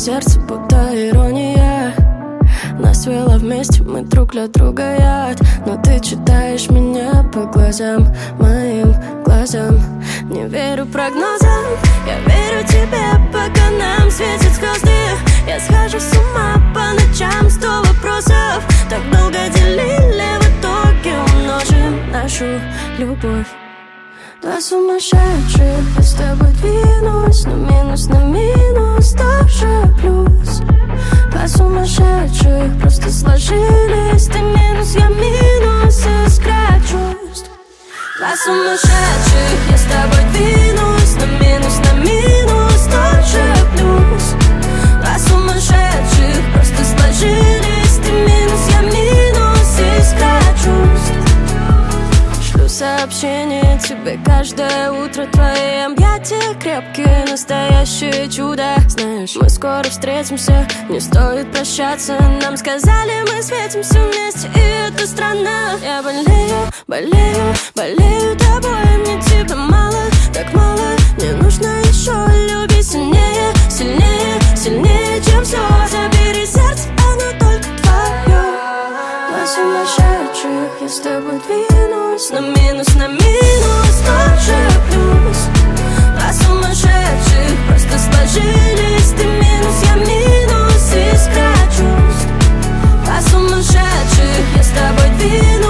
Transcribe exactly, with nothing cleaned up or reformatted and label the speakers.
Speaker 1: сердце будто ирония. Нас свело вместе, мы друг для друга яд. Но ты читаешь меня по глазам, моим глазам. Не верю прогнозам, я верю тебе, пока нам светят звезды. Я схожу с ума по ночам, сто вопросов. Так долго делили, в итоге умножим нашу любовь. Два сумасшедших, я с тобой двинусь, но минус на минус тоже плюс. Два сумасшедших просто сложились, ты минус, я минус, искра чувств. Два сумасшедших, я с тобой двинусь, но минус на минус тоже плюс. Два сумасшедших просто сложились, ты минус, я минус, искра чувств. Шлю сообщение тебе каждое утро, твои объятия крепкие, настоящее чудо. Знаешь, мы скоро встретимся, не стоит прощаться. Нам сказали, мы светимся вместе, и это странно. Я болею, болею, болею тобой, мне тебя мало, так мало. Мне нужно еще, люби сильнее, сильнее, сильнее, чем все. Забери сердце, оно только твое. Два сумасшедших, я с тобой двинусь, на минус на минус тоже плюс. Два сумасшедших просто сложились, ты минус, я минус, искра чувств. Два сумасшедших, я с тобой двинусь.